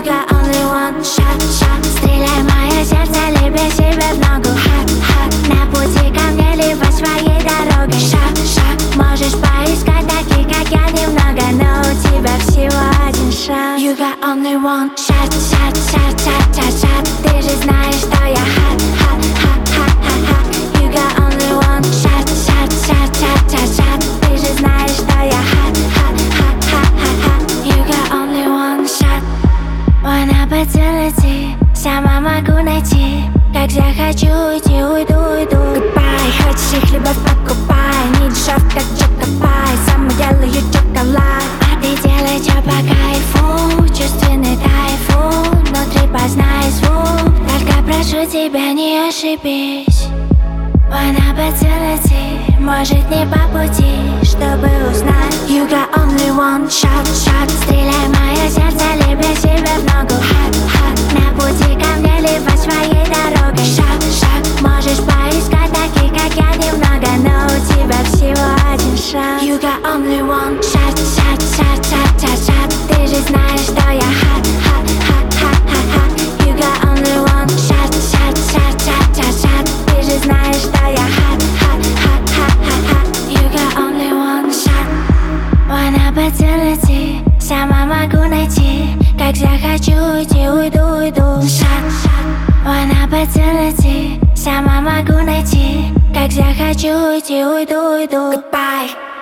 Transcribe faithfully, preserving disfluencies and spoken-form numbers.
You got only one shot, shot. Стреляй мое сердце, лепи себе в ногу. Hot, hot. На пути ко мне, либо своей дорогой. Шаг, шаг. Можешь поискать таких, как я, немного, но у тебя всего один шанс. You got only one shot, shot, shot, shot, shot, shot. Ты же знаешь, что я hot, hot, hot, hot, hot, hot. You got only one shot, shot, shot, shot, shot, shot. Ты же знаешь, что я hot, hot, hot, hot, hot, hot. You got only one shot. One opportunity, сама могу найти. Как захочу уйти, уйду, уйду. Goodbye, хочешь их любовь, покупай. Не дешев, как чокопай. Сама делаю чоколад. А ты делай, чё по кайфу. Чувственный тайфун, внутри познай звук. Только прошу тебя, не ошибись. One opportunity, может не по пути, чтобы узнать. You got only one shot, shot. Стреляй мое сердце, лепи себе в ногу. Hot, hot. На пути ко мне, либо своей дорогой. Шаг, шаг. Можешь поискать таких, как я, немного, но у тебя всего один шанс. You got only one shot, shot, shot, shot, shot, shot. Ты же знаешь, что я hot, hot, hot, hot, hot, hot. You got only one shot, shot, shot, shot, shot, shot. Ты же знаешь, что я hot, hot, hot, hot, hot, hot. You got only one shot. One opportunity, сама могу найти. Как захочу уйти, уйду, уйду. Shot, shot. One opportunity, сама могу найти. Как захочу уйти, уйду, уйду. Goodbye.